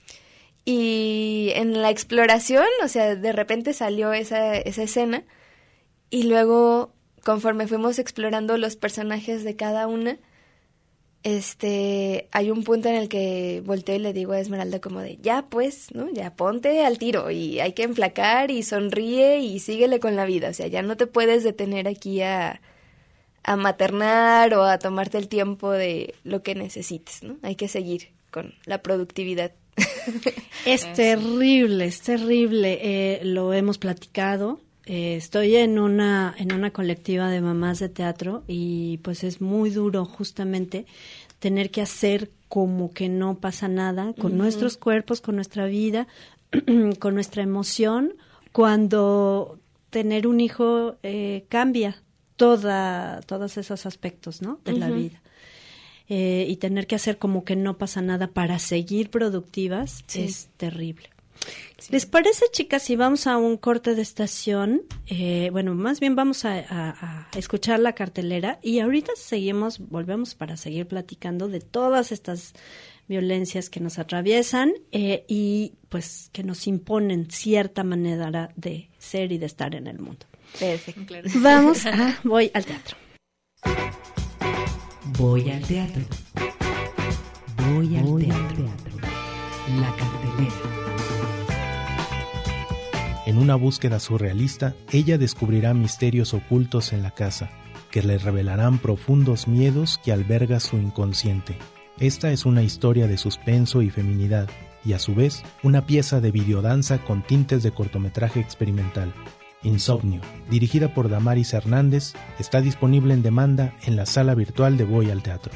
y en la exploración, o sea, de repente salió esa, esa escena y luego, conforme fuimos explorando los personajes de cada una, este, hay un punto en el que volteo y le digo a Esmeralda como de, ya pues, ¿no? Ya ponte al tiro y hay que enflacar y sonríe y síguele con la vida. O sea, ya no te puedes detener aquí a, a maternar o a tomarte el tiempo de lo que necesites, ¿no? Hay que seguir con la productividad. Es terrible, es terrible. Eh, lo hemos platicado. Eh, estoy en una en una colectiva de mamás de teatro y pues es muy duro justamente tener que hacer como que no pasa nada con Uh-huh. nuestros cuerpos, con nuestra vida, con nuestra emoción, cuando tener un hijo eh, cambia toda todos esos aspectos, ¿no? De la Uh-huh. vida. Eh, y tener que hacer como que no pasa nada para seguir productivas Sí. es terrible. ¿Les parece, chicas, si vamos a un corte de estación? Eh, bueno, más bien vamos a, a, a escuchar la cartelera y ahorita seguimos, volvemos para seguir platicando de todas estas violencias que nos atraviesan eh, y pues que nos imponen cierta manera de ser y de estar en el mundo. Perfecto. Claro. Vamos a Voy al Teatro. Voy al teatro. Voy al teatro. La cartelera. En una búsqueda surrealista, ella descubrirá misterios ocultos en la casa, que le revelarán profundos miedos que alberga su inconsciente. Esta es una historia de suspenso y feminidad, y a su vez, una pieza de videodanza con tintes de cortometraje experimental. Insomnio, dirigida por Damaris Hernández, está disponible en demanda en la sala virtual de Voy al Teatro.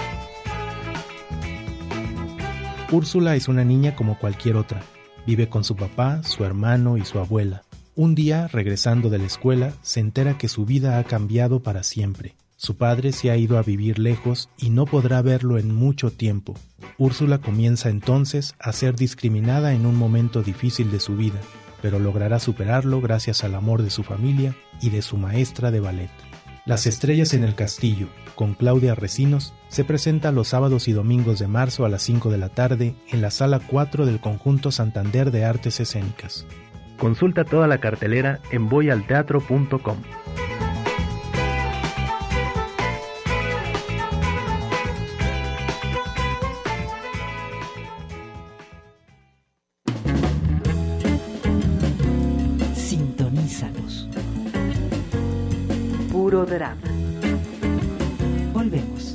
Úrsula es una niña como cualquier otra. Vive con su papá, su hermano y su abuela. Un día, regresando de la escuela, se entera que su vida ha cambiado para siempre. Su padre se ha ido a vivir lejos y no podrá verlo en mucho tiempo. Úrsula comienza entonces a ser discriminada en un momento difícil de su vida, pero logrará superarlo gracias al amor de su familia y de su maestra de ballet. Las estrellas en el castillo, con Claudia Recinos, se presenta los sábados y domingos de marzo a las cinco de la tarde en la sala cuatro del Conjunto Santander de Artes Escénicas. Consulta toda la cartelera en voy al teatro punto com. Sintonízanos. Puro drama. Volvemos.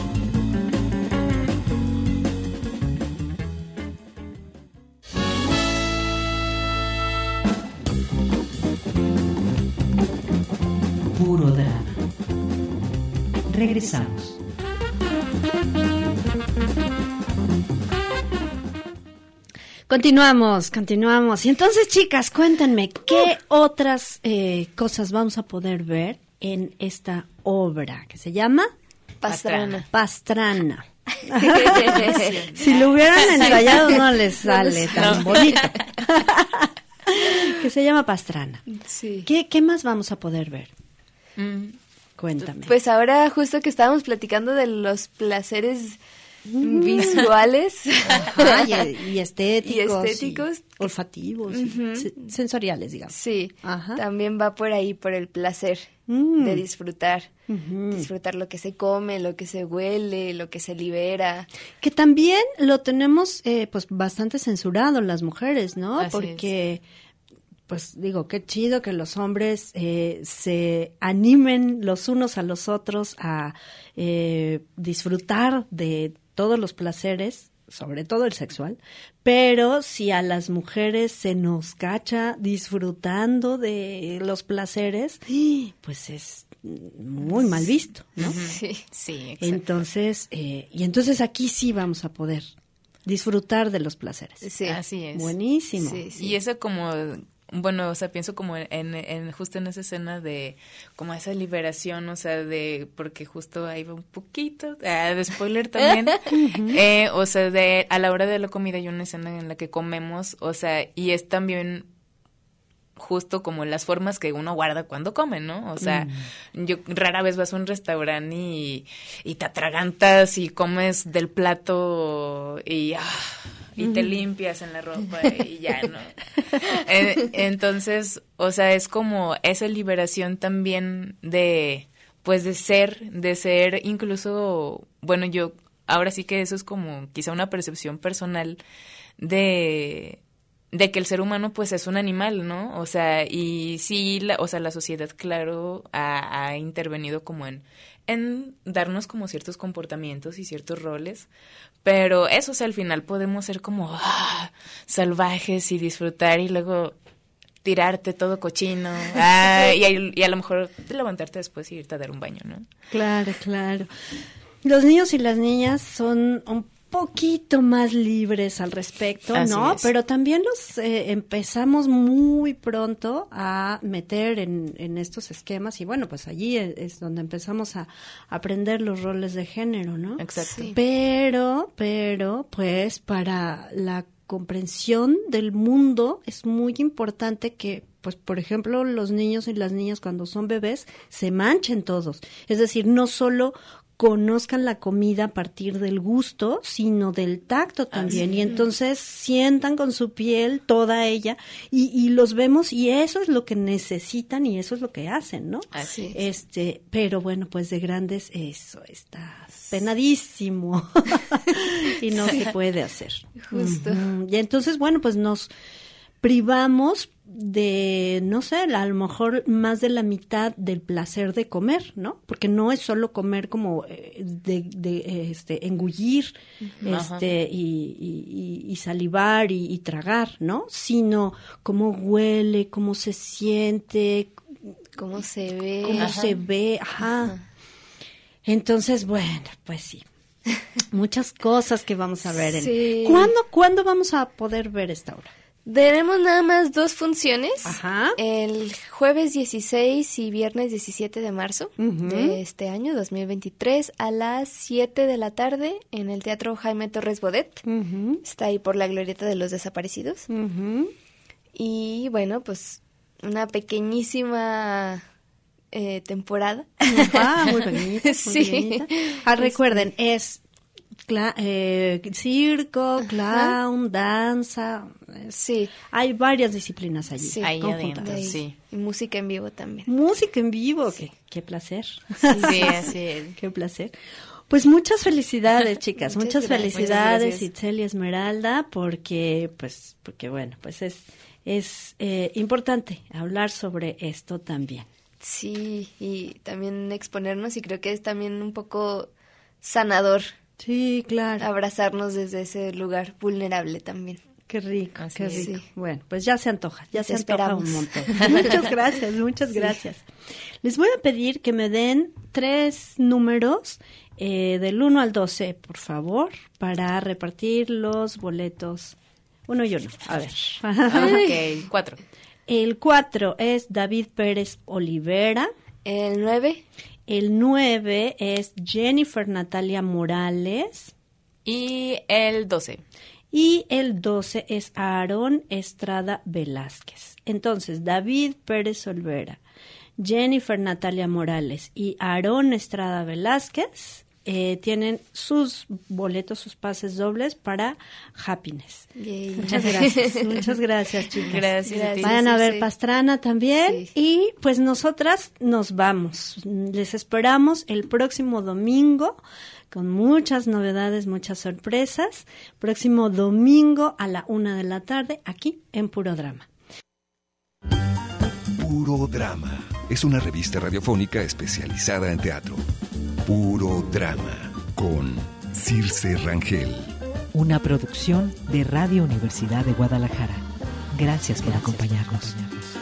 Puro drama. Regresamos. Continuamos, continuamos. Y entonces, chicas, cuéntenme, ¿qué otras eh, cosas vamos a poder ver en esta obra que se llama Pastrana. Pastrana? Si lo hubieran ensayado no les sale tan bonito. Que se llama Pastrana. Sí. ¿Qué, ¿Qué más vamos a poder ver? Mm. Cuéntame. Pues ahora justo que estábamos platicando de los placeres visuales Ajá, y, y estéticos. y estéticos. Y olfativos, uh-huh. y sensoriales, digamos. Sí, Ajá. También va por ahí, por el placer mm. de disfrutar. Uh-huh. Disfrutar lo que se come, lo que se huele, lo que se libera. Que también lo tenemos eh, pues bastante censurado las mujeres, ¿no? Así Porque... es. Pues digo, qué chido que los hombres eh, se animen los unos a los otros a eh, disfrutar de todos los placeres, sobre todo el sexual, pero si a las mujeres se nos cacha disfrutando de los placeres, pues es muy mal visto, ¿no? Sí, sí, exacto. Entonces, eh, y entonces aquí sí vamos a poder disfrutar de los placeres. Sí, así es. Buenísimo. Sí, sí. Y eso como... Bueno, o sea, pienso como en, en justo en esa escena de como esa liberación, o sea, de porque justo ahí va un poquito ah, de spoiler también, uh-huh. eh, o sea, de a la hora de la comida hay una escena en la que comemos, o sea, y es también justo como las formas que uno guarda cuando come, ¿no? O sea, mm. yo rara vez vas a un restaurante y, y te atragantas y comes del plato y... Ah, y te limpias en la ropa y ya, ¿no? Entonces, o sea, es como esa liberación también de, pues, de ser, de ser incluso, bueno, yo, ahora sí que eso es como quizá una percepción personal de, de que el ser humano, pues, es un animal, ¿no? O sea, y sí, la, o sea, la sociedad, claro, ha, ha intervenido como en, en darnos como ciertos comportamientos y ciertos roles, pero eso, o sea, al final podemos ser como ah, salvajes y disfrutar y luego tirarte todo cochino ah, y, a, y a lo mejor levantarte después y irte a dar un baño, ¿no? Claro, claro. Los niños y las niñas son un poquito más libres al respecto, Así ¿no? es. Pero también los eh, empezamos muy pronto a meter en, en estos esquemas y bueno, pues allí es, es donde empezamos a aprender los roles de género, ¿no? Exacto. Sí. Pero, pero, pues para la comprensión del mundo es muy importante que, pues, por ejemplo, los niños y las niñas cuando son bebés se manchen todos. Es decir, no solo conozcan la comida a partir del gusto, sino del tacto también. Así. Y entonces sientan con su piel toda ella y, y los vemos y eso es lo que necesitan y eso es lo que hacen, ¿no? Así es. Este, pero bueno, pues de grandes eso está penadísimo y no se puede hacer. Justo. Uh-huh. Y entonces, bueno, pues nos privamos de, no sé, a lo mejor más de la mitad del placer de comer, ¿no? Porque no es solo comer como eh, de, de este engullir uh-huh. este y, y, y salivar y, y tragar, ¿no? Sino cómo huele, cómo se siente, cómo se ve, cómo ajá. se ve, ajá. ajá. Entonces, bueno, pues sí. Muchas cosas que vamos a ver. En, sí. ¿Cuándo, ¿Cuándo vamos a poder ver esta obra? Tenemos nada más dos funciones, Ajá. el jueves dieciséis y viernes diecisiete de marzo uh-huh. de este año, dos mil veintitrés, a las siete de la tarde en el Teatro Jaime Torres Bodet. Uh-huh. Está ahí por la Glorieta de los Desaparecidos. Uh-huh. Y bueno, pues una pequeñísima eh, temporada. Ah, muy pequeñita. Muy sí. pequeñita. Ah, recuerden, es... Cla- eh, circo, clown, danza. Es, sí. Hay varias disciplinas allí. Sí, ahí adentro, ahí. sí. Y música en vivo también. Música en vivo, sí. qué, qué placer. Sí, sí, así es. Qué placer. Pues muchas felicidades, chicas. muchas muchas gracias. felicidades, muchas Itzel y Esmeralda, porque, pues, porque bueno, pues es, es eh, importante hablar sobre esto también. Sí, y también exponernos, y creo que es también un poco sanador. Sí, claro. Abrazarnos desde ese lugar vulnerable también. Qué rico, Así qué es. rico. Sí. Bueno, pues ya se antoja, ya Te se antoja esperamos. un montón. Muchas gracias, muchas sí. gracias. Les voy a pedir que me den tres números eh, del uno al doce, por favor, para repartir los boletos. Uno y uno, a ver. Ok, cuatro. El cuatro es David Pérez Olivera. El nueve. El nueve es Jennifer Natalia Morales. Y el doce. Y el doce es Aarón Estrada Velázquez. Entonces, David Pérez Olvera, Jennifer Natalia Morales y Aarón Estrada Velázquez eh, tienen sus boletos, sus pases dobles para Happiness. Yay. Muchas gracias, muchas gracias, chicas. Gracias. Gracias. Vayan a Sí, ver sí. Pastrana también. Sí. Y pues nosotras nos vamos. Les esperamos el próximo domingo con muchas novedades, muchas sorpresas. Próximo domingo a la una de la tarde aquí en Puro Drama. Puro Drama es una revista radiofónica especializada en teatro. Puro Drama con Circe Rangel. Una producción de Radio Universidad de Guadalajara. Gracias por acompañarnos.